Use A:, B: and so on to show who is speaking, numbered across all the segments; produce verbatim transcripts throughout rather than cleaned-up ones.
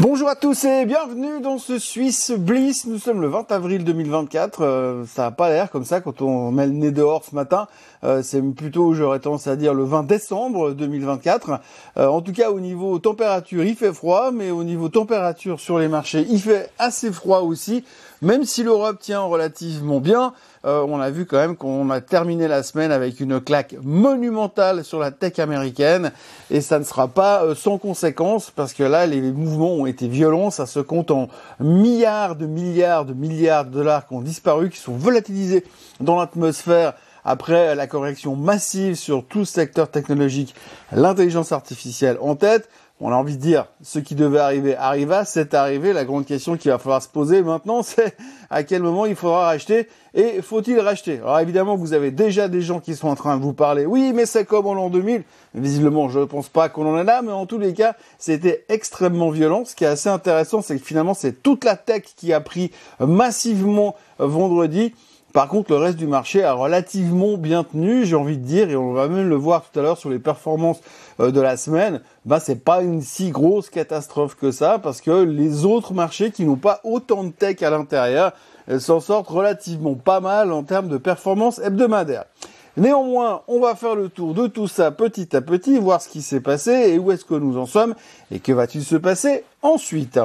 A: Bonjour à tous et bienvenue dans ce Suisse Bliss. Nous sommes le vingt avril deux mille vingt-quatre. Euh, ça n'a pas l'air comme ça quand on met le nez dehors ce matin. Euh, c'est plutôt, j'aurais tendance à dire, le vingt décembre deux mille vingt-quatre. Euh, en tout cas, au niveau température, il fait froid, mais au niveau température sur les marchés, il fait assez froid aussi. Même si l'Europe tient relativement bien, euh, on a vu quand même qu'on a terminé la semaine avec une claque monumentale sur la tech américaine. Et ça ne sera pas euh, sans conséquence, parce que là, les mouvements ont été violents. Ça se compte en milliards de milliards de milliards de dollars qui ont disparu, qui sont volatilisés dans l'atmosphère après la correction massive sur tout le secteur technologique, l'intelligence artificielle en tête. On a envie de dire, ce qui devait arriver arriva, c'est arrivé. La grande question qu'il va falloir se poser maintenant, c'est à quel moment il faudra racheter et faut-il racheter? Alors évidemment, vous avez déjà des gens qui sont en train de vous parler. Oui, mais c'est comme en l'an deux mille. Visiblement, je ne pense pas qu'on en est là, mais en tous les cas, c'était extrêmement violent. Ce qui est assez intéressant, c'est que finalement, c'est toute la tech qui a pris massivement vendredi. Par contre, le reste du marché a relativement bien tenu, j'ai envie de dire, et on va même le voir tout à l'heure sur les performances de la semaine. Ben, c'est pas une si grosse catastrophe que ça, parce que les autres marchés qui n'ont pas autant de tech à l'intérieur s'en sortent relativement pas mal en termes de performance hebdomadaire. Néanmoins, on va faire le tour de tout ça petit à petit, voir ce qui s'est passé et où est-ce que nous en sommes, et que va-t-il se passer ensuite.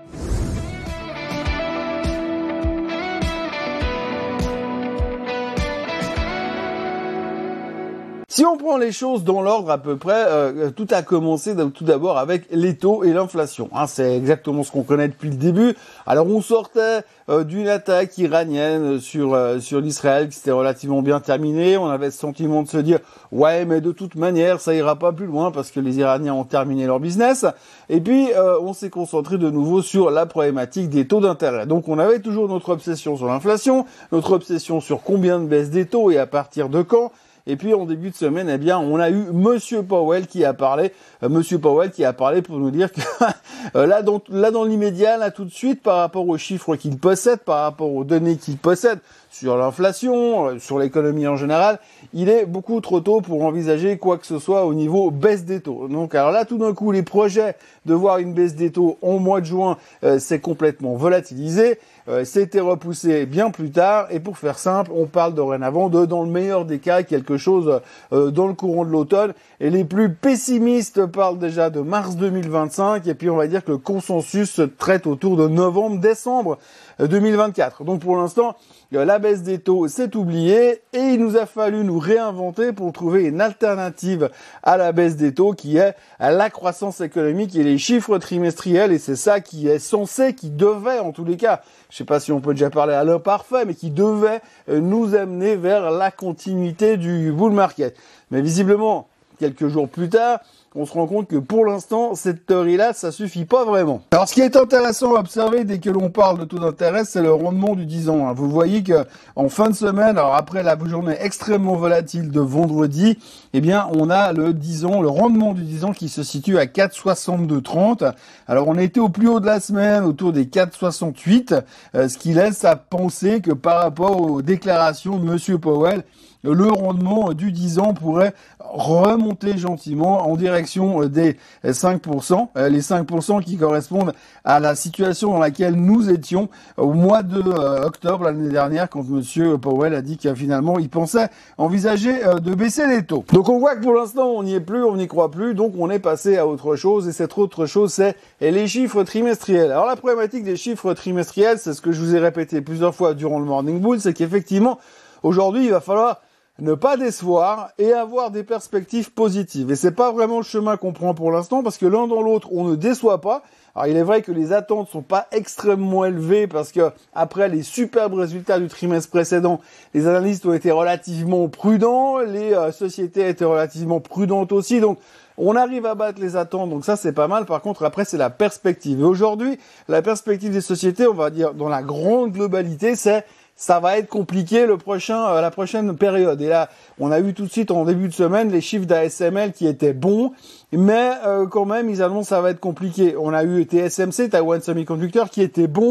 A: Si on prend les choses dans l'ordre à peu près, euh, tout a commencé tout d'abord avec les taux et l'inflation. Hein, c'est exactement ce qu'on connaît depuis le début. Alors on sortait euh, d'une attaque iranienne sur euh, sur l'Israël qui s'était relativement bien terminée. On avait ce sentiment de se dire ouais, mais de toute manière ça ira pas plus loin parce que les Iraniens ont terminé leur business. Et puis euh, on s'est concentré de nouveau sur la problématique des taux d'intérêt. Donc on avait toujours notre obsession sur l'inflation, notre obsession sur combien de baisse des taux et à partir de quand. Et puis en début de semaine, eh bien, on a eu Monsieur Powell qui a parlé, euh, Monsieur Powell qui a parlé pour nous dire que là, dans, là dans l'immédiat, là tout de suite, par rapport aux chiffres qu'il possède, par rapport aux données qu'il possède sur l'inflation, euh, sur l'économie en général, il est beaucoup trop tôt pour envisager quoi que ce soit au niveau baisse des taux. Donc alors là, tout d'un coup, les projets de voir une baisse des taux en mois de juin, euh, c'est complètement volatilisé. Euh, c'était repoussé bien plus tard et pour faire simple, on parle dorénavant de, dans le meilleur des cas, quelque chose euh, dans le courant de l'automne et les plus pessimistes parlent déjà de mars deux mille vingt-cinq et puis on va dire que le consensus se traite autour de novembre-décembre deux mille vingt-quatre. Donc pour l'instant, la baisse des taux c'est oublié et il nous a fallu nous réinventer pour trouver une alternative à la baisse des taux qui est la croissance économique et les chiffres trimestriels et c'est ça qui est censé, qui devait en tous les cas, je sais pas si on peut déjà parler à l'imparfait, mais qui devait nous amener vers la continuité du bull market. Mais visiblement, quelques jours plus tard, on se rend compte que pour l'instant, cette théorie-là, ça suffit pas vraiment. Alors, ce qui est intéressant à observer dès que l'on parle de taux d'intérêt, c'est le rendement du dix ans. Vous voyez que en fin de semaine, alors après la journée extrêmement volatile de vendredi, eh bien, on a le dix ans, le rendement du dix ans qui se situe à quatre virgule soixante-deux trente. Alors, on a été au plus haut de la semaine, autour des quatre virgule soixante-huit, euh, ce qui laisse à penser que par rapport aux déclarations de Monsieur Powell, le rendement du dix ans pourrait remonter gentiment en direction des cinq pour cent, les cinq pour cent qui correspondent à la situation dans laquelle nous étions au mois de octobre l'année dernière quand Monsieur Powell a dit qu'il finalement il pensait envisager de baisser les taux. Donc on voit que pour l'instant on n'y est plus, on n'y croit plus, donc on est passé à autre chose et cette autre chose c'est les chiffres trimestriels. Alors la problématique des chiffres trimestriels, c'est ce que je vous ai répété plusieurs fois durant le Morning Bull, c'est qu'effectivement aujourd'hui il va falloir ne pas décevoir et avoir des perspectives positives. Et c'est pas vraiment le chemin qu'on prend pour l'instant parce que l'un dans l'autre, on ne déçoit pas. Alors il est vrai que les attentes sont pas extrêmement élevées parce que après les superbes résultats du trimestre précédent, les analystes ont été relativement prudents, les euh, sociétés étaient relativement prudentes aussi. Donc on arrive à battre les attentes, donc ça c'est pas mal. Par contre, après c'est la perspective. Et aujourd'hui, la perspective des sociétés, on va dire dans la grande globalité, c'est ça va être compliqué le prochain, euh, la prochaine période. Et là, on a vu tout de suite en début de semaine les chiffres d'A S M L qui étaient bons, mais euh, quand même, ils annoncent que ça va être compliqué. On a eu T S M C, Taiwan Semiconductor, qui était bon,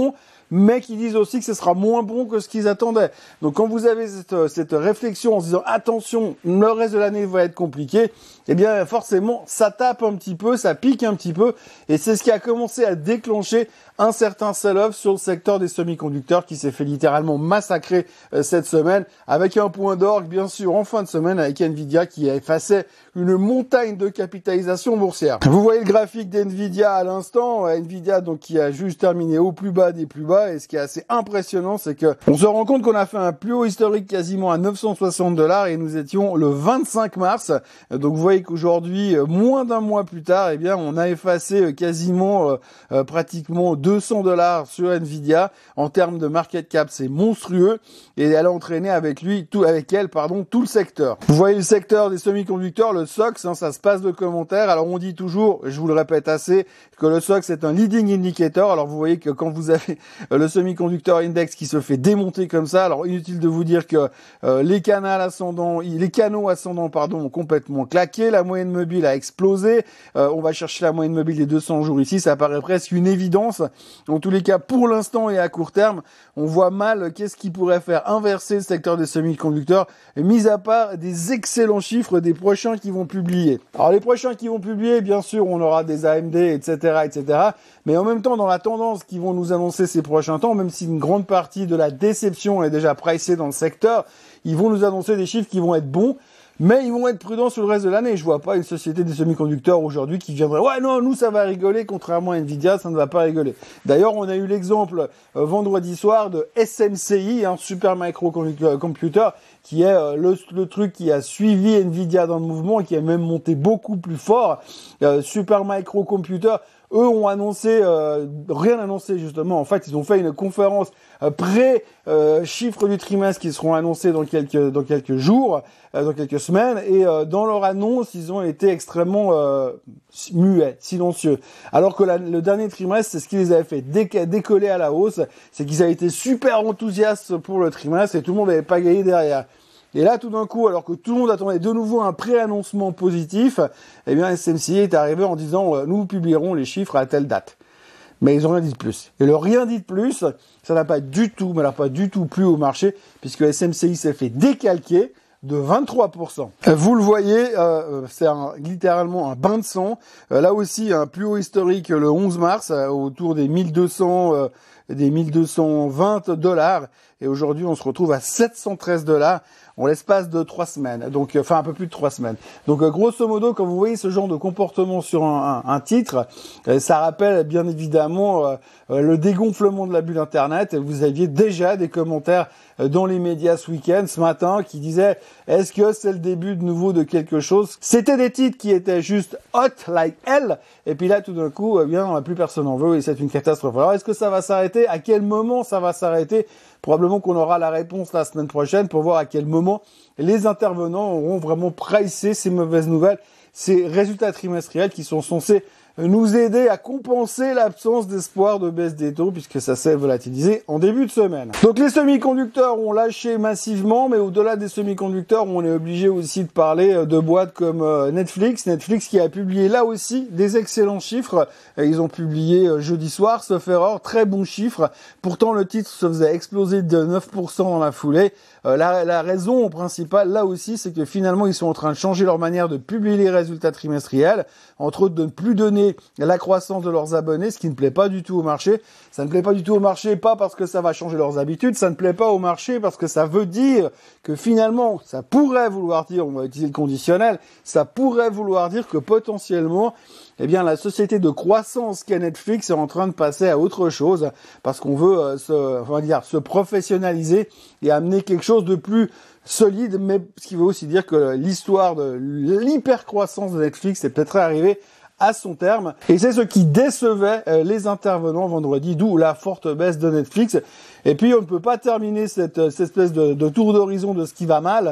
A: mais qui disent aussi que ce sera moins bon que ce qu'ils attendaient. Donc quand vous avez cette, cette réflexion en se disant attention, le reste de l'année va être compliqué, eh bien forcément ça tape un petit peu, ça pique un petit peu, et c'est ce qui a commencé à déclencher un certain sell-off sur le secteur des semi-conducteurs qui s'est fait littéralement massacrer euh, cette semaine, avec un point d'orgue bien sûr en fin de semaine avec Nvidia qui a effacé une montagne de capitalisation boursière. Vous voyez le graphique d'Nvidia à l'instant, Nvidia donc qui a juste terminé au plus bas des plus bas, et ce qui est assez impressionnant c'est que on se rend compte qu'on a fait un plus haut historique quasiment à neuf cent soixante dollars et nous étions le vingt-cinq mars, donc vous voyez qu'aujourd'hui, moins d'un mois plus tard, eh bien on a effacé quasiment euh, euh, pratiquement deux cents dollars sur Nvidia. En termes de market cap, c'est monstrueux, et elle a entraîné avec lui, tout, avec elle, pardon, tout le secteur. Vous voyez le secteur des semi-conducteurs, le S O X, hein, ça se passe de commentaires. Alors on dit toujours, je vous le répète assez, que le S O X est un leading indicator. Alors vous voyez que quand vous avez le semi-conducteur index qui se fait démonter comme ça, alors inutile de vous dire que euh, les canaux ascendants, les canaux ascendants, pardon, ont complètement claqué. La moyenne mobile a explosé. Euh, on va chercher la moyenne mobile des deux cents jours ici, ça paraît presque une évidence. En tous les cas, pour l'instant et à court terme, on voit mal qu'est-ce qui pourrait faire inverser le secteur des semi-conducteurs, mis à part des excellents chiffres des prochains qui vont publier. Alors les prochains qui vont publier, bien sûr, on aura des A M D, et cetera, et cetera. Mais en même temps, dans la tendance qu'ils vont nous annoncer ces prochains temps, même si une grande partie de la déception est déjà pricée dans le secteur, ils vont nous annoncer des chiffres qui vont être bons. Mais ils vont être prudents sur le reste de l'année. Je vois pas une société des semi-conducteurs aujourd'hui qui viendrait « Ouais, non, nous, ça va rigoler, contrairement à Nvidia, ça ne va pas rigoler. » D'ailleurs, on a eu l'exemple euh, vendredi soir de S M C I, un Super Micro Computer, qui est euh, le, le truc qui a suivi Nvidia dans le mouvement et qui a même monté beaucoup plus fort. Euh, Super Micro Computer, eux ont annoncé, euh, rien annoncé justement. En fait, ils ont fait une conférence euh, pré euh, chiffres du trimestre qui seront annoncés dans quelques dans quelques jours, euh, dans quelques semaines. Et euh, dans leur annonce, ils ont été extrêmement euh, muets, silencieux. Alors que la, le dernier trimestre, c'est ce qui les avait fait déc- décoller à la hausse, c'est qu'ils avaient été super enthousiastes pour le trimestre et tout le monde n'avait pas gagné derrière. Et là, tout d'un coup, alors que tout le monde attendait de nouveau un pré-annoncement positif, eh bien, S M C I est arrivé en disant euh, « Nous publierons les chiffres à telle date ». Mais ils ont rien dit de plus. Et le rien dit de plus, ça n'a pas du tout, mais n'a pas du tout plu au marché, puisque S M C I s'est fait décalquer de vingt-trois pour cent. Vous le voyez, euh, c'est un, littéralement un bain de sang. Euh, là aussi, un plus haut historique le onze mars, euh, autour des mille deux cents, euh, des mille deux cent vingt dollars. Et aujourd'hui, on se retrouve à sept cent treize dollars en l'espace de trois semaines. Donc, enfin, un peu plus de trois semaines. Donc, euh, grosso modo, quand vous voyez ce genre de comportement sur un, un, un titre, euh, ça rappelle bien évidemment euh, euh, le dégonflement de la bulle Internet. Vous aviez déjà des commentaires euh, dans les médias ce week-end, ce matin, qui disaient « Est-ce que c'est le début de nouveau de quelque chose ?» C'était des titres qui étaient juste hot like hell. Et puis là, tout d'un coup, eh bien, plus personne n'en veut et c'est une catastrophe. Alors, est-ce que ça va s'arrêter? À quel moment ça va s'arrêter? Probablement qu'on aura la réponse la semaine prochaine pour voir à quel moment les intervenants auront vraiment pricé ces mauvaises nouvelles, ces résultats trimestriels qui sont censés nous aider à compenser l'absence d'espoir de baisse des taux puisque ça s'est volatilisé en début de semaine. Donc les semi-conducteurs ont lâché massivement, mais au-delà des semi-conducteurs, on est obligé aussi de parler de boîtes comme Netflix. Netflix qui a publié là aussi des excellents chiffres. Ils ont publié jeudi soir, sauf erreur, très bons chiffres. Pourtant le titre se faisait exploser de neuf pour cent dans la foulée. Euh, la, la raison principale, là aussi, c'est que finalement, ils sont en train de changer leur manière de publier les résultats trimestriels, entre autres de ne plus donner la croissance de leurs abonnés, ce qui ne plaît pas du tout au marché. Ça ne plaît pas du tout au marché, pas parce que ça va changer leurs habitudes, ça ne plaît pas au marché parce que ça veut dire que finalement, ça pourrait vouloir dire, on va utiliser le conditionnel, ça pourrait vouloir dire que potentiellement, eh bien, la société de croissance qu'est Netflix est en train de passer à autre chose parce qu'on veut euh, se, on va dire, se professionnaliser et amener quelque chose de plus solide, mais ce qui veut aussi dire que l'histoire de l'hypercroissance de Netflix est peut-être arrivée à son terme. Et c'est ce qui décevait euh, les intervenants vendredi, d'où la forte baisse de Netflix. Et puis, on ne peut pas terminer cette, cette espèce de, de tour d'horizon de ce qui va mal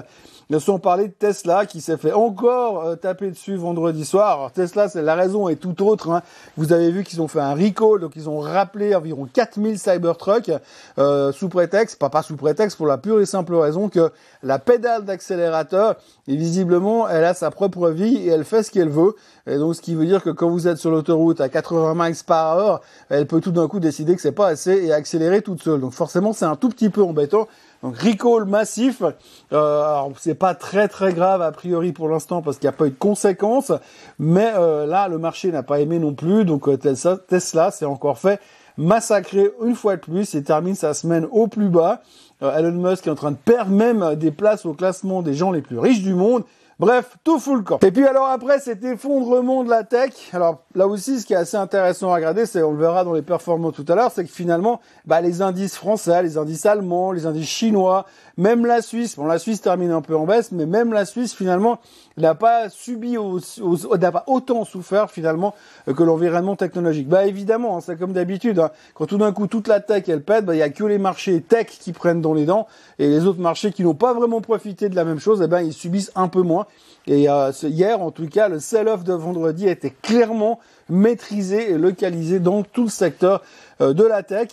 A: sans parler de Tesla qui s'est fait encore euh, taper dessus vendredi soir. Alors Tesla, c'est la raison est tout autre. Hein. Vous avez vu qu'ils ont fait un recall, donc ils ont rappelé environ quatre mille Cybertruck euh, sous prétexte, pas pas sous prétexte, pour la pure et simple raison que la pédale d'accélérateur, et visiblement, elle a sa propre vie et elle fait ce qu'elle veut. Et donc, ce qui veut dire que quand vous êtes sur l'autoroute à quatre-vingts miles par heure, elle peut tout d'un coup décider que c'est pas assez et accélérer toute seule. Donc, forcément, c'est un tout petit peu embêtant. Donc, recall massif. Euh, alors, c'est pas très très grave a priori pour l'instant parce qu'il n'y a pas eu de conséquences. Mais euh, là, le marché n'a pas aimé non plus. Donc, euh, Tesla, Tesla s'est encore fait massacrer une fois de plus et termine sa semaine au plus bas. Euh, Elon Musk est en train de perdre même des places au classement des gens les plus riches du monde. Bref, tout fout le camp. Et puis alors après cet effondrement de la tech, alors là aussi ce qui est assez intéressant à regarder, c'est, on le verra dans les performances tout à l'heure, c'est que finalement, bah, les indices français, les indices allemands, les indices chinois, même la Suisse, bon la Suisse termine un peu en baisse, mais même la Suisse finalement n'a pas subi, au, au, n'a pas autant souffert finalement que l'environnement technologique. Bah évidemment, hein, c'est comme d'habitude, hein, quand tout d'un coup toute la tech elle pète, bah il y a que les marchés tech qui prennent dans les dents et les autres marchés qui n'ont pas vraiment profité de la même chose, eh ben ils subissent un peu moins. Et euh, ce, hier, en tout cas, le sell-off de vendredi était clairement maîtrisé et localisé dans tout le secteur euh, de la tech.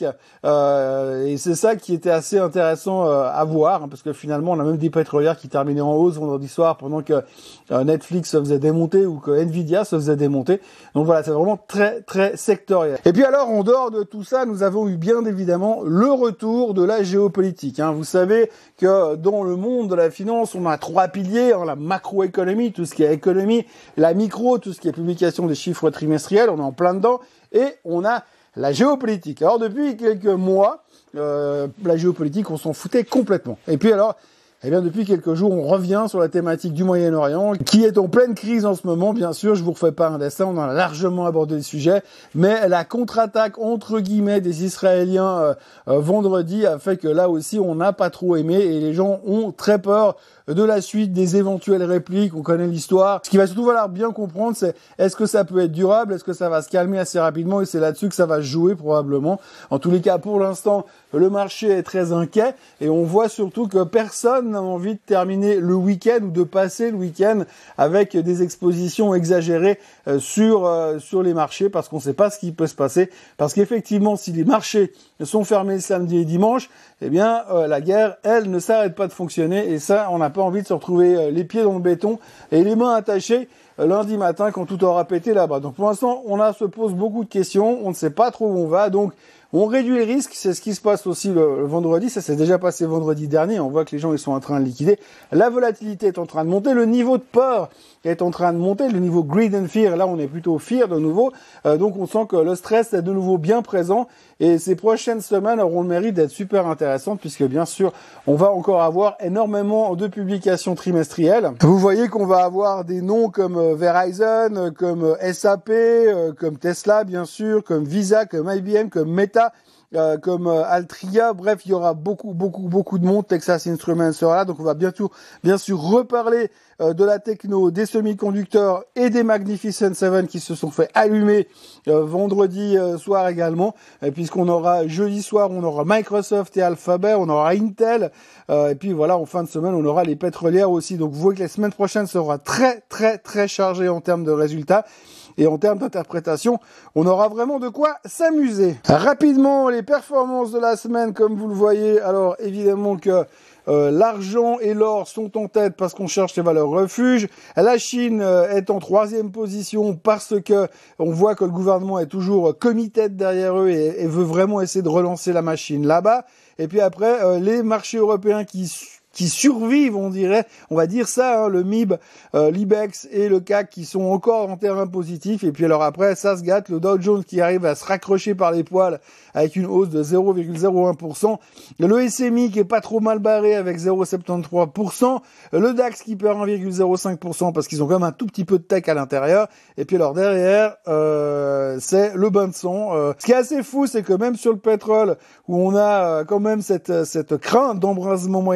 A: Euh, et c'est ça qui était assez intéressant euh, à voir, hein, parce que finalement, on a même des pétrolières qui terminaient en hausse vendredi soir pendant que euh, Netflix se faisait démonter ou que Nvidia se faisait démonter. Donc voilà, c'est vraiment très, très sectoriel. Et puis alors, en dehors de tout ça, nous avons eu bien évidemment le retour de la géopolitique. Hein. Vous savez que dans le monde de la finance, on a trois piliers, hein, la macroéconomie, tout ce qui est économie, la micro, tout ce qui est publication des chiffres trimestriels, on est en plein dedans, et on a la géopolitique. Alors depuis quelques mois, euh, la géopolitique, on s'en foutait complètement. Et puis alors, eh bien depuis quelques jours, on revient sur la thématique du Moyen-Orient, qui est en pleine crise en ce moment, bien sûr, je vous refais pas un dessin, on a largement abordé le sujet, mais la contre-attaque, entre guillemets, des Israéliens euh, euh, vendredi a fait que là aussi, on n'a pas trop aimé, et les gens ont très peur de la suite, des éventuelles répliques, on connaît l'histoire. Ce qui va surtout falloir bien comprendre, c'est est-ce que ça peut être durable, est-ce que ça va se calmer assez rapidement, et c'est là-dessus que ça va jouer probablement. En tous les cas, pour l'instant, le marché est très inquiet, et on voit surtout que personne n'a envie de terminer le week-end ou de passer le week-end avec des expositions exagérées euh, sur euh, sur les marchés, parce qu'on ne sait pas ce qui peut se passer, parce qu'effectivement, si les marchés sont fermés samedi et dimanche, eh bien, euh, la guerre, elle, ne s'arrête pas de fonctionner, et ça, on n'a pas envie de se retrouver euh, les pieds dans le béton et les mains attachées euh, lundi matin quand tout aura pété là-bas. Donc pour l'instant, on a, se pose beaucoup de questions, on ne sait pas trop où on va, donc on réduit les risques, c'est ce qui se passe aussi le, le vendredi, ça s'est déjà passé vendredi dernier, on voit que les gens ils sont en train de liquider, la volatilité est en train de monter, le niveau de peur est en train de monter, le niveau greed and fear, là on est plutôt fear de nouveau, euh, donc on sent que le stress est de nouveau bien présent, et ces prochaines semaines auront le mérite d'être super intéressantes, puisque bien sûr on va encore avoir énormément de publications trimestrielles. Vous voyez qu'on va avoir des noms comme Verizon, comme S A P, comme Tesla bien sûr, comme Visa, comme I B M, comme Meta, Euh, comme euh, Altria, bref, il y aura beaucoup, beaucoup, beaucoup de monde. Texas Instruments sera là, donc on va bientôt, bien sûr, reparler euh, de la techno, des semi-conducteurs et des Magnificent Seven qui se sont fait allumer euh, vendredi euh, soir également, et puisqu'on aura jeudi soir, on aura Microsoft et Alphabet, on aura Intel, euh, et puis voilà, en fin de semaine, on aura les pétrolières aussi. Donc vous voyez que la semaine prochaine sera très, très, très chargée en termes de résultats. Et en termes d'interprétation, on aura vraiment de quoi s'amuser. Rapidement, les performances de la semaine, comme vous le voyez. Alors, évidemment que euh, l'argent et l'or sont en tête parce qu'on cherche les valeurs refuges. La Chine euh, est en troisième position parce que on voit que le gouvernement est toujours committé derrière eux et, et veut vraiment essayer de relancer la machine là-bas. Et puis après, euh, les marchés européens qui qui survivent, on dirait, on va dire ça, hein, le M I B, euh, l'I B E X et le C A C qui sont encore en terrain positif, et puis alors après, ça se gâte, le Dow Jones qui arrive à se raccrocher par les poils avec une hausse de zéro virgule zéro un pour cent, le S M I qui est pas trop mal barré avec zéro virgule soixante-treize pour cent, le DAX qui perd un virgule zéro cinq pour cent parce qu'ils ont quand même un tout petit peu de tech à l'intérieur, et puis alors derrière, euh, c'est le bain de sang. Euh, ce qui est assez fou, c'est que même sur le pétrole, où on a euh, quand même cette, cette crainte d'embrasement Moyen-Orient,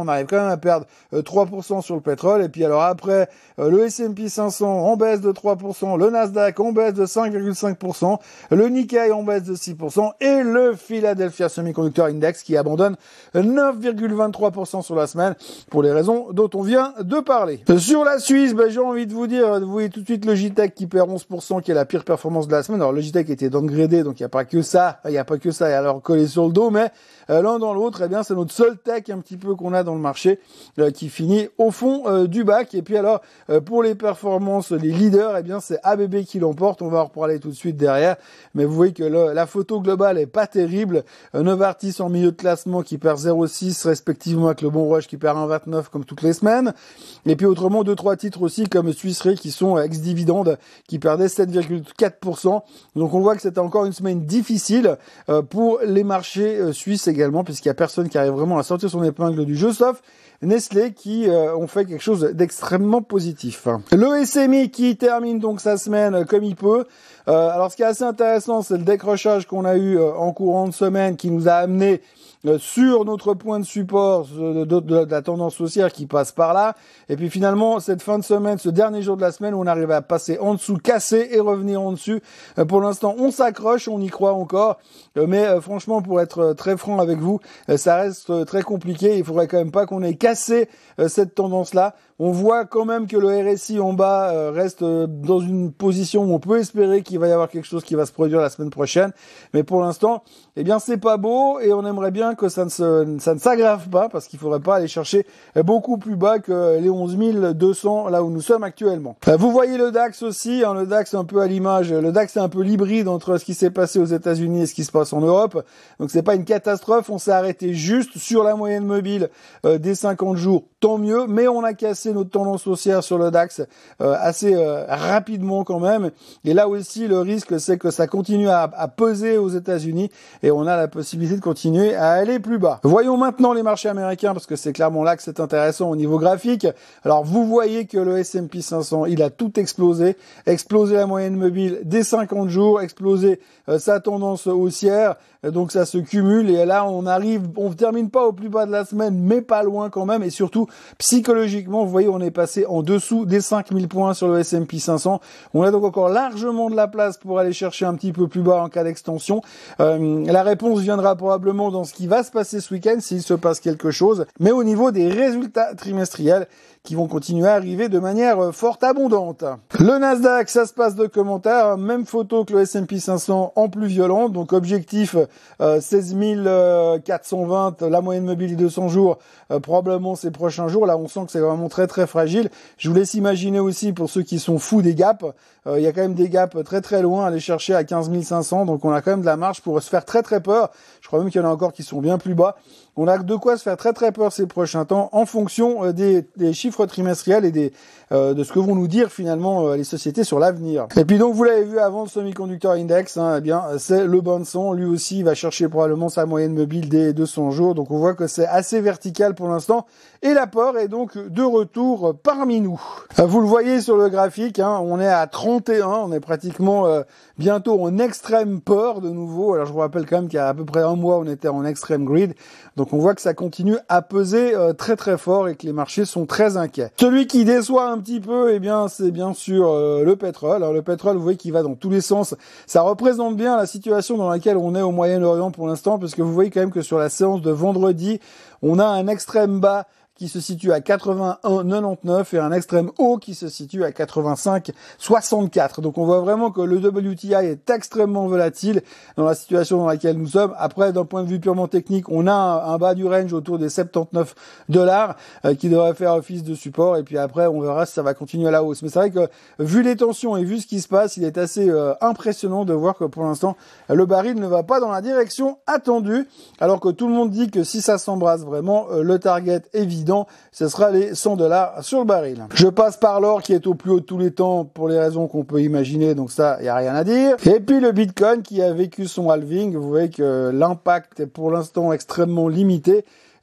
A: on arrive quand même à perdre euh, trois pour cent sur le pétrole. Et puis alors après, euh, le S and P cinq cents en baisse de trois pour cent, le Nasdaq en baisse de cinq virgule cinq pour cent, le Nikkei en baisse de six pour cent et le Philadelphia Semiconductor Index qui abandonne neuf virgule vingt-trois pour cent sur la semaine pour les raisons dont on vient de parler. Sur la Suisse, ben, j'ai envie de vous dire, vous voyez tout de suite Logitech qui perd onze pour cent, qui est la pire performance de la semaine. Alors Logitech était downgradé, donc il n'y a pas que ça, il n'y a pas que ça, et alors collé sur le dos, mais euh, l'un dans l'autre, eh bien c'est notre seul tech un petit peu qu'on a dans le marché euh, qui finit au fond euh, du bac. Et puis alors euh, pour les performances, les leaders, eh bien c'est A B B qui l'emporte. On va en reparler tout de suite derrière, mais vous voyez que le, la photo globale est pas terrible. Euh, Novartis en milieu de classement qui perd zéro virgule six respectivement avec le Bon Rush qui perd un virgule vingt-neuf comme toutes les semaines. Et puis autrement deux trois titres aussi comme Swiss Re qui sont ex-dividende qui perdaient sept virgule quatre pour cent. Donc on voit que c'était encore une semaine difficile euh, pour les marchés euh, suisses également, puisqu'il y a personne qui arrive vraiment à sortir son épingle du jeu, sauf Nestlé qui euh, ont fait quelque chose d'extrêmement positif. Le S M I qui termine donc sa semaine comme il peut. Euh, alors ce qui est assez intéressant, c'est le décrochage qu'on a eu euh, en courant de semaine qui nous a amené euh, sur notre point de support de, de, de, de la tendance haussière qui passe par là. Et puis finalement, cette fin de semaine, ce dernier jour de la semaine, où on arrive à passer en dessous, casser et revenir en dessus. Euh, pour l'instant, on s'accroche, on y croit encore. Euh, mais euh, franchement, pour être euh, très franc avec vous, euh, ça reste euh, très compliqué. Il faudrait quand même pas qu'on ait cassé euh, cette tendance-là. On voit quand même que le R S I en bas euh, reste euh, dans une position où on peut espérer qu'il va y avoir quelque chose qui va se produire la semaine prochaine. Mais pour l'instant, eh bien, c'est pas beau et on aimerait bien que ça ne se, ça ne s'aggrave pas parce qu'il faudrait pas aller chercher beaucoup plus bas que les onze mille deux cents là où nous sommes actuellement. Vous voyez le DAX aussi, hein, le DAX un peu à l'image. Le DAX est un peu l'hybride entre ce qui s'est passé aux États-Unis et ce qui se passe en Europe. Donc c'est pas une catastrophe. On s'est arrêté juste sur la moyenne mobile euh, des cinquante jours. Tant mieux, mais on a cassé notre tendance haussière sur le DAX euh, assez euh, rapidement quand même. Et là aussi, le risque, c'est que ça continue à, à peser aux États-Unis et on a la possibilité de continuer à aller plus bas. Voyons maintenant les marchés américains parce que c'est clairement là que c'est intéressant au niveau graphique. Alors, vous voyez que le S and P cinq cents, il a tout explosé. Explosé la moyenne mobile des cinquante jours, explosé euh, sa tendance haussière. Donc ça se cumule et là on arrive, on ne termine pas au plus bas de la semaine, mais pas loin quand même. Et surtout psychologiquement, vous voyez, on est passé en dessous des cinq mille points sur le S and P cinq cents. On a donc encore largement de la place pour aller chercher un petit peu plus bas en cas d'extension. Euh, la réponse viendra probablement dans ce qui va se passer ce week-end s'il se passe quelque chose, mais au niveau des résultats trimestriels qui vont continuer à arriver de manière fort abondante. Le Nasdaq, ça se passe de commentaires, même photo que le S and P cinq cents en plus violent, donc objectif euh, seize mille quatre cent vingt, la moyenne mobile des deux cents jours, euh, probablement ces prochains jours. Là, on sent que c'est vraiment très très fragile. Je vous laisse imaginer aussi pour ceux qui sont fous des gaps, euh, il y a quand même des gaps très très loin à aller chercher à quinze mille cinq cents, donc on a quand même de la marge pour se faire très très peur. Je crois même qu'il y en a encore qui sont bien plus bas. On a de quoi se faire très très peur ces prochains temps en fonction euh, des, des chiffres trimestriels et des, euh, de ce que vont nous dire finalement euh, les sociétés sur l'avenir. Et puis donc vous l'avez vu avant, le Semiconductor Index, hein, eh bien c'est le bon son. Lui aussi il va chercher probablement sa moyenne mobile des deux cents jours. Donc on voit que c'est assez vertical pour l'instant et la peur est donc de retour parmi nous. Vous le voyez sur le graphique, hein, on est à trente et un, on est pratiquement euh, bientôt en extrême peur de nouveau. Alors je vous rappelle quand même qu'il y a à peu près un mois on était en extrême greed. Donc on voit que ça continue à peser euh, très très fort et que les marchés sont très inquiets. Celui qui déçoit un petit peu, eh bien c'est bien sûr euh, le pétrole. Alors le pétrole, vous voyez qu'il va dans tous les sens. Ça représente bien la situation dans laquelle on est au Moyen-Orient pour l'instant, parce que vous voyez quand même que sur la séance de vendredi, on a un extrême bas qui se situe à quatre-vingt-un virgule quatre-vingt-dix-neuf et un extrême haut qui se situe à quatre-vingt-cinq virgule soixante-quatre. Donc on voit vraiment que le W T I est extrêmement volatile dans la situation dans laquelle nous sommes. Après, d'un point de vue purement technique, on a un, un bas du range autour des soixante-dix-neuf dollars euh, qui devrait faire office de support. Et puis après, on verra si ça va continuer à la hausse. Mais c'est vrai que vu les tensions et vu ce qui se passe, il est assez euh, impressionnant de voir que pour l'instant, le baril ne va pas dans la direction attendue. Alors que tout le monde dit que si ça s'embrasse vraiment, euh, le target est vide. Ce sera les cent dollars sur le baril. Je passe par l'or qui est au plus haut de tous les temps pour les raisons qu'on peut imaginer, donc ça, il n'y a rien à dire. Et puis le Bitcoin qui a vécu son halving, vous voyez que l'impact est pour l'instant extrêmement limité.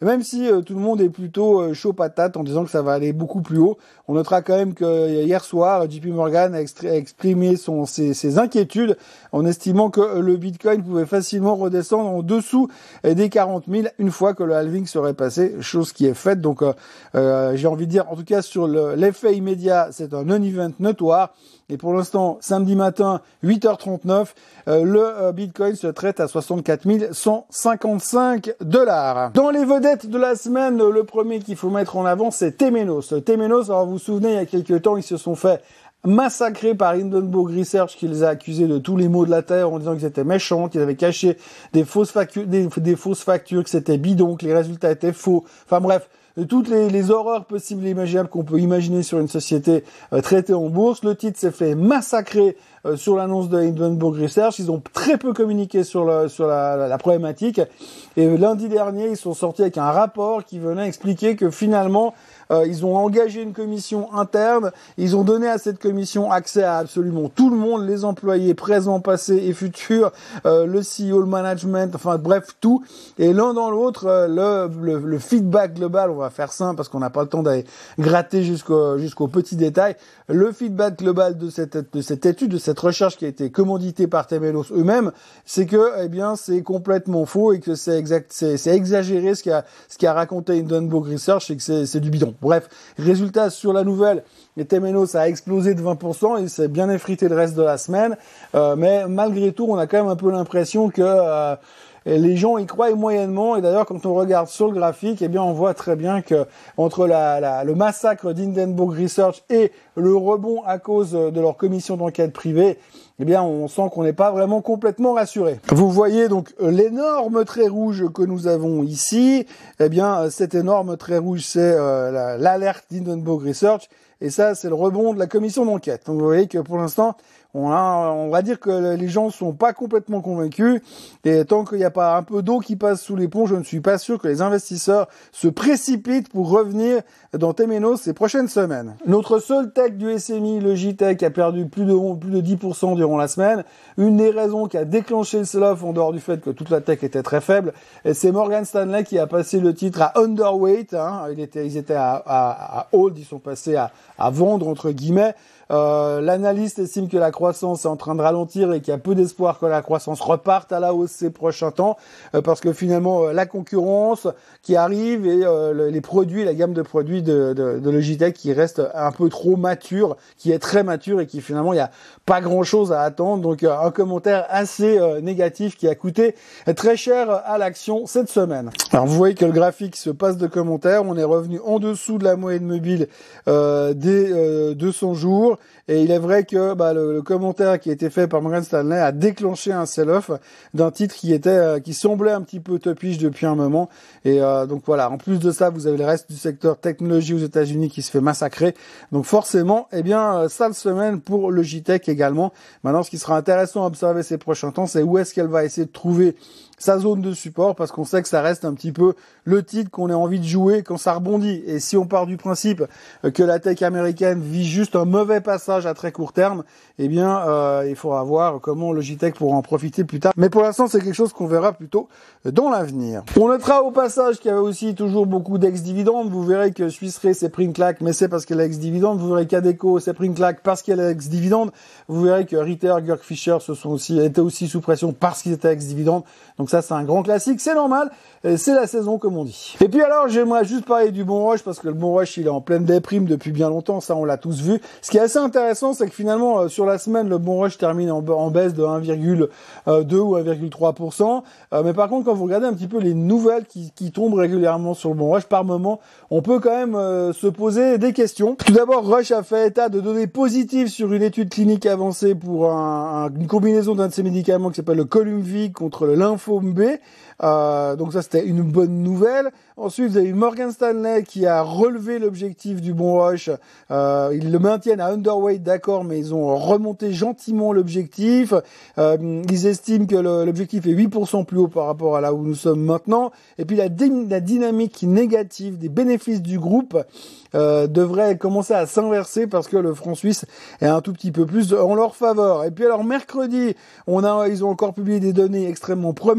A: Et même si euh, tout le monde est plutôt euh, chaud patate en disant que ça va aller beaucoup plus haut, on notera quand même que hier soir, J P Morgan a, a exprimé son, ses, ses inquiétudes en estimant que le Bitcoin pouvait facilement redescendre en dessous des quarante mille une fois que le halving serait passé, chose qui est faite. Donc euh, euh, j'ai envie de dire, en tout cas sur le, l'effet immédiat, c'est un non-event notoire. Et pour l'instant, samedi matin, huit heures trente-neuf, euh, le euh, Bitcoin se traite à soixante-quatre mille cent cinquante-cinq dollars. Dans les vedettes de la semaine, le premier qu'il faut mettre en avant, c'est Temenos. Temenos, alors vous vous souvenez, il y a quelques temps, ils se sont fait massacrés par Hindenburg Research qui les a accusés de tous les maux de la terre en disant qu'ils étaient méchants, qu'ils avaient caché des fausses factures, des, des fausses factures, que c'était bidon, que les résultats étaient faux. Enfin bref, toutes les, les horreurs possibles et imaginables qu'on peut imaginer sur une société euh, traitée en bourse. Le titre s'est fait massacrer euh, sur l'annonce de Hindenburg Research. Ils ont très peu communiqué sur, le, sur la, la, la problématique. Et euh, lundi dernier, ils sont sortis avec un rapport qui venait expliquer que finalement, euh, ils ont engagé une commission interne. Ils ont donné à cette commission accès à absolument tout le monde, les employés présents, passés et futurs, euh, le C E O, le management, enfin bref, tout. Et l'un dans l'autre, euh, le, le, le feedback global, on va faire simple parce qu'on n'a pas le temps d'aller gratter jusqu'au jusqu'au petit détail. Le feedback global de cette de cette étude, de cette recherche qui a été commanditée par Temenos eux-mêmes, c'est que eh bien c'est complètement faux et que c'est exact, c'est, c'est exagéré ce qu'a ce qu'a raconté Hindenburg Research et que c'est c'est du bidon. Bref, résultat sur la nouvelle, les Temenos a explosé de vingt pour cent et c'est bien effrité le reste de la semaine. Euh, mais malgré tout, on a quand même un peu l'impression que euh, Et les gens y croient moyennement. Et d'ailleurs, quand on regarde sur le graphique, eh bien, on voit très bien que entre la, la, le massacre d'Hindenburg Research et le rebond à cause de leur commission d'enquête privée, eh bien, on sent qu'on n'est pas vraiment complètement rassuré. Vous voyez donc l'énorme trait rouge que nous avons ici. Eh bien, cet énorme trait rouge, c'est euh, la, l'alerte d'Hindenburg Research. Et ça, c'est le rebond de la commission d'enquête. Donc, vous voyez que pour l'instant, on, a, on va dire que les gens sont pas complètement convaincus. Et tant qu'il n'y a pas un peu d'eau qui passe sous les ponts, je ne suis pas sûr que les investisseurs se précipitent pour revenir dans Temenos ces prochaines semaines. Notre seul tech du S M I, le J T E C, a perdu plus de, plus de dix pour cent durant la semaine. Une des raisons qui a déclenché le sell-off, en dehors du fait que toute la tech était très faible, c'est Morgan Stanley qui a passé le titre à underweight. Hein. Il était, ils étaient à, à, à hold, ils sont passés à, à vendre, entre guillemets. Euh, l'analyste estime que la croissance est en train de ralentir et qu'il y a peu d'espoir que la croissance reparte à la hausse ces prochains temps, euh, parce que finalement euh, la concurrence qui arrive et euh, le, les produits, la gamme de produits de, de, de Logitech qui reste un peu trop mature, qui est très mature et qui finalement il y a pas grand chose à attendre. Donc euh, un commentaire assez euh, négatif qui a coûté très cher à l'action cette semaine. Alors vous voyez que le graphique se passe de commentaires, on est revenu en dessous de la moyenne mobile euh, des euh, deux cents jours. Et il est vrai que bah, le, le commentaire qui a été fait par Morgan Stanley a déclenché un sell-off d'un titre qui était, euh, qui semblait un petit peu topiche depuis un moment. Et euh, donc voilà. En plus de ça, vous avez le reste du secteur technologie aux États-Unis qui se fait massacrer. Donc forcément, eh bien, euh, sale semaine pour le Logitech également. Maintenant, ce qui sera intéressant à observer ces prochains temps, c'est où est-ce qu'elle va essayer de trouver sa zone de support, parce qu'on sait que ça reste un petit peu le titre qu'on a envie de jouer quand ça rebondit. Et si on part du principe que la tech américaine vit juste un mauvais passage à très court terme, eh bien, euh, il faudra voir comment Logitech pourra en profiter plus tard. Mais pour l'instant, c'est quelque chose qu'on verra plutôt dans l'avenir. On notera au passage qu'il y avait aussi toujours beaucoup d'ex-dividendes. Vous verrez que Swiss Re s'est pris une claque, mais c'est parce qu'elle a ex-dividende. Vous verrez qu'Adecco s'est pris une claque parce qu'elle a ex-dividende. Vous verrez que Ritter, Georg Fischer se sont aussi, étaient aussi sous pression parce qu'ils étaient ex-dividende. Donc ça, c'est un grand classique. C'est normal. C'est la saison, comme on dit. Et puis alors, j'aimerais juste parler du bon rush, parce que le bon rush, il est en pleine déprime depuis bien longtemps. Ça, on l'a tous vu. Ce qui est assez intéressant, c'est que finalement, euh, sur la semaine, le bon rush termine en, en baisse de un virgule deux ou un virgule trois pour cent. Euh, mais par contre, quand vous regardez un petit peu les nouvelles qui, qui tombent régulièrement sur le bon rush, par moment, on peut quand même euh, se poser des questions. Tout d'abord, Rush a fait état de données positives sur une étude clinique avancée pour un, un, une combinaison d'un de ses médicaments qui s'appelle le Columvi contre le lymphome B. Euh, donc ça, c'était une bonne nouvelle. Ensuite, vous avez eu Morgan Stanley qui a relevé l'objectif du bon rush. Euh, ils le maintiennent à underweight, d'accord, mais ils ont remonté gentiment l'objectif. Euh, ils estiment que le, l'objectif est huit pour cent plus haut par rapport à là où nous sommes maintenant. Et puis la, dé- la dynamique négative des bénéfices du groupe euh, devrait commencer à s'inverser parce que le franc suisse est un tout petit peu plus en leur faveur. Et puis alors mercredi, on a, ils ont encore publié des données extrêmement prometteuses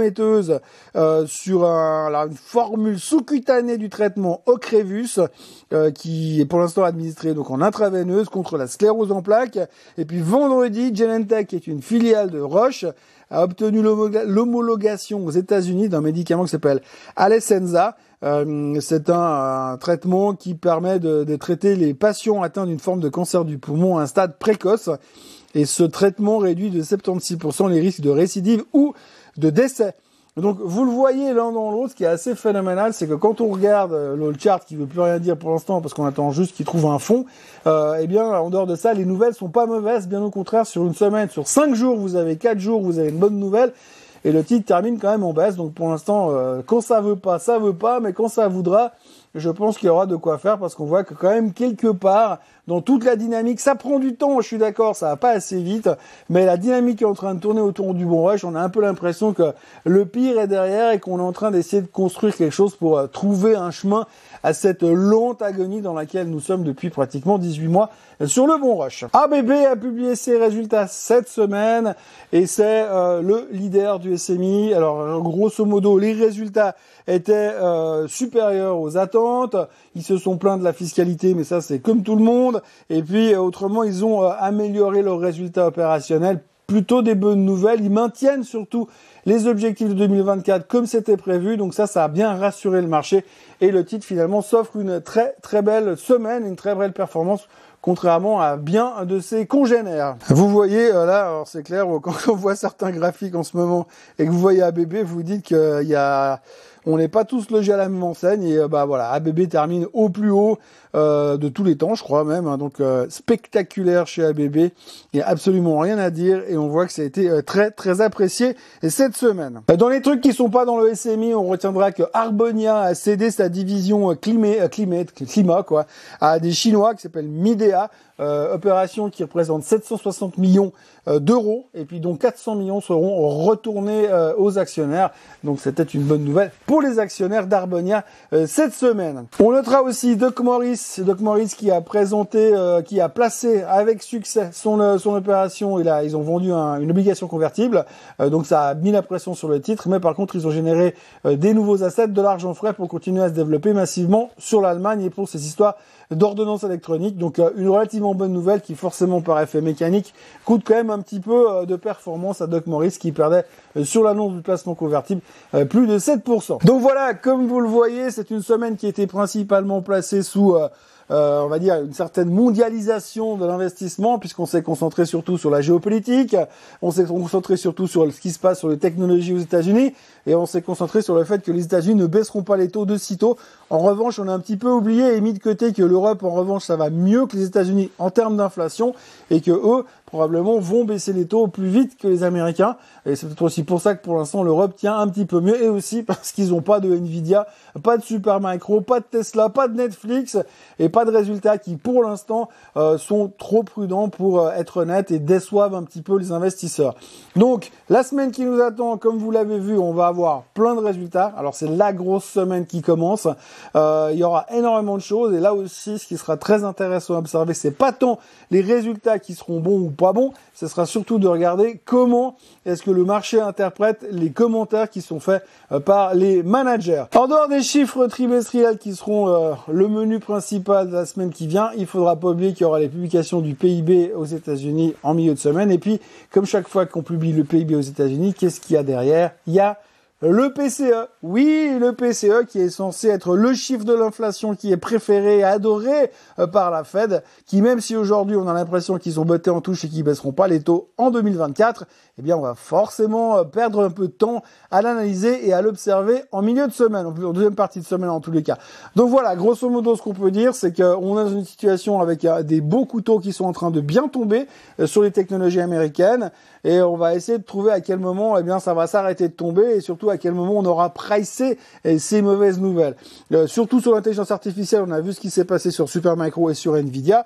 A: prometteuse euh, sur un, alors une formule sous-cutanée du traitement Ocrevus, euh, qui est pour l'instant administré donc en intraveineuse contre la sclérose en plaques. Et puis vendredi, Genentech, qui est une filiale de Roche, a obtenu l'homologation aux États-Unis d'un médicament qui s'appelle Alecensa. Euh, c'est un, un traitement qui permet de, de traiter les patients atteints d'une forme de cancer du poumon à un stade précoce. Et ce traitement réduit de soixante-seize pour cent les risques de récidive ou de décès. Donc vous le voyez l'un dans l'autre, ce qui est assez phénoménal, c'est que quand on regarde euh, le chart qui veut plus rien dire pour l'instant parce qu'on attend juste qu'il trouve un fond, euh, eh bien en dehors de ça, les nouvelles sont pas mauvaises, bien au contraire, sur une semaine, sur cinq jours, vous avez quatre jours, vous avez une bonne nouvelle. Et le titre termine quand même en baisse, donc pour l'instant, euh, quand ça veut pas, ça veut pas, mais quand ça voudra, je pense qu'il y aura de quoi faire parce qu'on voit que quand même quelque part, dans toute la dynamique, ça prend du temps, je suis d'accord, ça va pas assez vite, mais la dynamique est en train de tourner autour du bon rush. On a un peu l'impression que le pire est derrière et qu'on est en train d'essayer de construire quelque chose pour euh, trouver un chemin à cette lente agonie dans laquelle nous sommes depuis pratiquement dix-huit mois sur le bon rush. A B B a publié ses résultats cette semaine et c'est euh, le leader du S M I. Alors grosso modo, les résultats étaient euh, supérieurs aux attentes. Ils se sont plaints de la fiscalité, mais ça c'est comme tout le monde. Et puis euh, autrement, ils ont euh, amélioré leurs résultats opérationnels. Plutôt des bonnes nouvelles. Ils maintiennent surtout les objectifs de deux mille vingt-quatre comme c'était prévu. Donc ça, ça a bien rassuré le marché. Et le titre finalement s'offre une très très belle semaine, une très belle performance, contrairement à bien de ses congénères. Vous voyez euh, là, alors c'est clair, quand on voit certains graphiques en ce moment et que vous voyez A B B, vous dites qu'il y a... On n'est pas tous logés à la même enseigne et euh, bah voilà, A B B termine au plus haut euh, de tous les temps, je crois même. Hein, donc euh, spectaculaire chez A B B, il n'y a absolument rien à dire et on voit que ça a été euh, très très apprécié et cette semaine. Dans les trucs qui sont pas dans le S M I, on retiendra que Arbonia a cédé sa division euh, climat, euh, climat, climat quoi, à des Chinois qui s'appellent Midea. Euh, opération qui représente sept cent soixante millions euh, d'euros et puis dont quatre cents millions seront retournés euh, aux actionnaires. Donc c'était une bonne nouvelle pour les actionnaires d'Arbonia euh, cette semaine. On notera aussi Doc Morris, Doc Morris qui a présenté, euh, qui a placé avec succès son euh, son opération. Et là, ils ont vendu un, une obligation convertible, euh, donc ça a mis la pression sur le titre. Mais par contre, ils ont généré euh, des nouveaux assets, de l'argent frais pour continuer à se développer massivement sur l'Allemagne et pour ces histoires d'ordonnance électronique. Donc euh, une relativement bonne nouvelle qui forcément par effet mécanique coûte quand même un petit peu euh, de performance à Doc Morris qui perdait euh, sur l'annonce du placement convertible euh, plus de sept pour cent. Donc voilà, comme vous le voyez, c'est une semaine qui était principalement placée sous euh, Euh, on va dire une certaine mondialisation de l'investissement puisqu'on s'est concentré surtout sur la géopolitique, on s'est concentré surtout sur ce qui se passe sur les technologies aux États-Unis et on s'est concentré sur le fait que les États-Unis ne baisseront pas les taux de sitôt. En revanche, on a un petit peu oublié et mis de côté que l'Europe, en revanche, ça va mieux que les États-Unis en termes d'inflation et que eux, probablement, vont baisser les taux plus vite que les Américains. Et c'est peut-être aussi pour ça que pour l'instant, l'Europe tient un petit peu mieux et aussi parce qu'ils n'ont pas de Nvidia, pas de Supermicro, pas de Tesla, pas de Netflix et pas de résultats qui, pour l'instant, euh, sont trop prudents pour euh, être honnêtes et déçoivent un petit peu les investisseurs. Donc, la semaine qui nous attend, comme vous l'avez vu, on va avoir plein de résultats. Alors, c'est la grosse semaine qui commence. Euh, il y aura énormément de choses et là aussi, ce qui sera très intéressant à observer, c'est pas tant les résultats qui seront bons ou pas bons, ce sera surtout de regarder comment est-ce que le marché interprète les commentaires qui sont faits euh, par les managers. En dehors des chiffres trimestriels qui seront euh, le menu principal de la semaine qui vient, il faudra pas oublier qu'il y aura les publications du P I B aux États-Unis en milieu de semaine. Et puis, comme chaque fois qu'on publie le P I B aux États-Unis, qu'est-ce qu'il y a derrière? Il y a le P C E. Oui, le P C E qui est censé être le chiffre de l'inflation qui est préféré et adoré euh, par la Fed, qui même si aujourd'hui on a l'impression qu'ils ont botté en touche et qu'ils baisseront pas les taux en deux mille vingt-quatre, eh bien on va forcément euh, perdre un peu de temps à l'analyser et à l'observer en milieu de semaine, en deuxième partie de semaine en tous les cas. Donc voilà, grosso modo ce qu'on peut dire, c'est qu'on est dans une situation avec euh, des beaux couteaux qui sont en train de bien tomber euh, sur les technologies américaines et on va essayer de trouver à quel moment eh bien ça va s'arrêter de tomber et surtout à quel moment on aura pricé eh, ces mauvaises nouvelles. Euh, surtout sur l'intelligence artificielle, on a vu ce qui s'est passé sur Supermicro et sur Nvidia.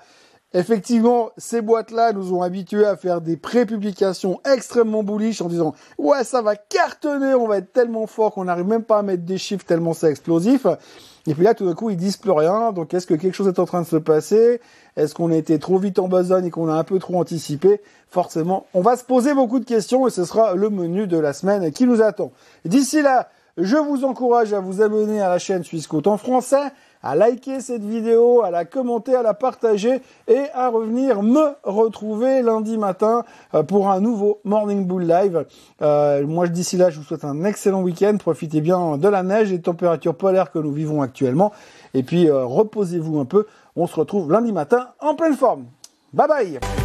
A: Effectivement, ces boîtes-là nous ont habitués à faire des pré-publications extrêmement bullish en disant « Ouais, ça va cartonner, on va être tellement fort qu'on n'arrive même pas à mettre des chiffres tellement c'est explosif. » Et puis là, tout d'un coup, ils disent plus rien. Donc, est-ce que quelque chose est en train de se passer? Est-ce qu'on a été trop vite en besogne et qu'on a un peu trop anticipé? Forcément, on va se poser beaucoup de questions et ce sera le menu de la semaine qui nous attend. D'ici là, je vous encourage à vous abonner à la chaîne Swissquote en français, à liker cette vidéo, à la commenter, à la partager et à revenir me retrouver lundi matin pour un nouveau Morning Bull Live. Euh, moi, d'ici là, je vous souhaite un excellent week-end. Profitez bien de la neige et des températures polaires que nous vivons actuellement. Et puis, euh, reposez-vous un peu. On se retrouve lundi matin en pleine forme. Bye bye!